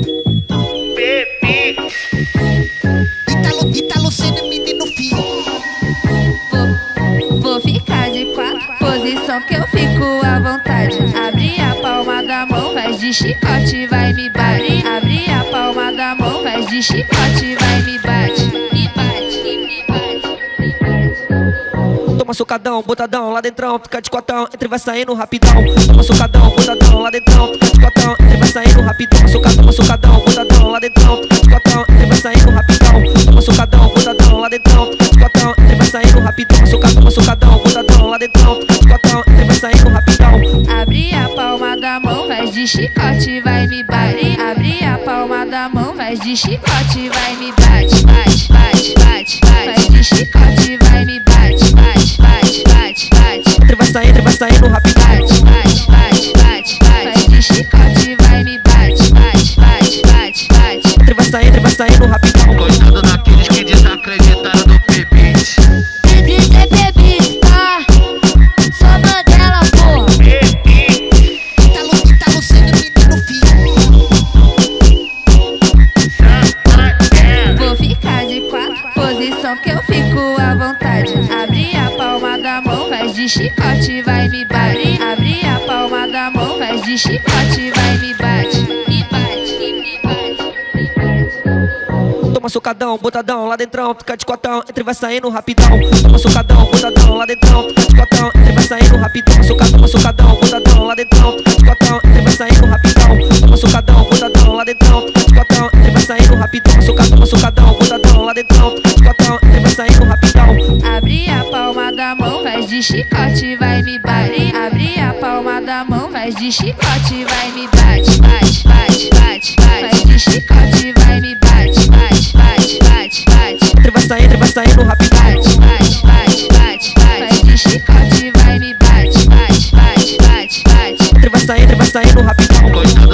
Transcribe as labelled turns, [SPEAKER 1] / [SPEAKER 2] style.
[SPEAKER 1] Baby.
[SPEAKER 2] Ítalo sendo menino fio.
[SPEAKER 3] Vou ficar de quatro, posição que eu fico à vontade. Abre a palma da mão, faz de chicote, vai me bate. Abre a palma da mão, faz de chicote, vai me bate. Me bate, me bate, me bate.
[SPEAKER 4] Toma socadão, botadão, lá dentrão, fica de quatão, entre vai saindo rapidão. Toma socadão, botadão, lá dentrão, fica de quatão, entre vai saindo rapidão. Toma socadão, botadão, lá dentrão, fica de quatão, entre vai saindo rapidão. Toma socadão, botadão, lá dentrão, fica de quatão, entre vai saindo rapidão. Toma socadão, botadão, lá dentrão, fica de quatão, entre vai saindo rapidão.
[SPEAKER 3] Abre a palma da mão, faz de chicote, vai me bate. Abre a palma da mão, faz de chicote, vai me bate. Bate, bate, bate, bate. Faz de chicote, vai me bate. Bate, bate, bate, bate.
[SPEAKER 4] Entre vai saindo rapidão.
[SPEAKER 3] Bate, bate, bate, bate, bate. Faz de chicote, vai me bate. Bate, bate, bate, bate.
[SPEAKER 4] Entre vai saindo rapidão.
[SPEAKER 1] Gostando daqueles que desacreditaram do P-Beat.
[SPEAKER 3] Bebê, tá? Sou Mandela, porra.
[SPEAKER 2] Ítalo sendo menino fio.
[SPEAKER 3] Vou ficar de quatro, posição que eu fico à vontade. Abre a palma da mão, faz de chicote, vai me bate. Abre a palma da mão, faz de chicote, vai me bate. Me bate, me bate, me bate.
[SPEAKER 4] Toma socadão, botadão, lá dentrão, fica de quatão, entre vai saindo rapidão. Toma socadão, botadão, lá dentrão, fica de quatão, entre vai saindo rapidão. Toma socadão, botadão, lá dentrão, fica de quatão, entre vai saindo rapidão. Toma socadão, botadão, lá dentrão, fica de quatão, entre vai saindo rapidão. Toma socadão, botadão, lá dentrão, fica de quatão, entre vai saindo rapidão.
[SPEAKER 3] Abre a palma da mão, faz de chicote, vai me bate. Abre a palma da mão, faz de chicote, vai me bate. Bate, bate, bate, bate. Faz de chicote, vai me bate. Bate, bate, bate, bate.
[SPEAKER 4] Entre vai saindo rapidão.
[SPEAKER 3] Bate, bate, bate, bate, bate. Faz de chicote, vai me bate. Bate, bate, bate, bate.
[SPEAKER 4] Entre vai saindo rapidão.
[SPEAKER 1] Gostando